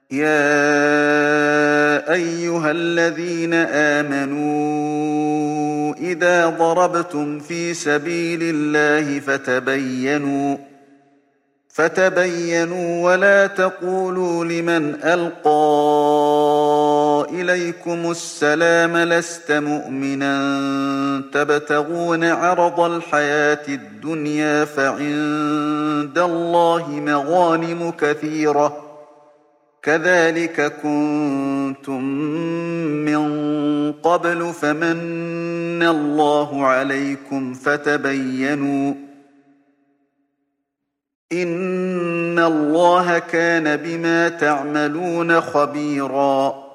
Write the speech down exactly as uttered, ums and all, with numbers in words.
يا أيها الذين آمنوا إذا ضربتم في سبيل الله فتبينوا فتبينوا ولا تقولوا لمن ألقى إليكم السلام لست مؤمنا تبتغون عرض الحياة الدنيا فعند الله مغانم كثيرة كذلك كنتم من قبل فمن الله عليكم فتبينوا إن الله كان بما تعملون خبيرا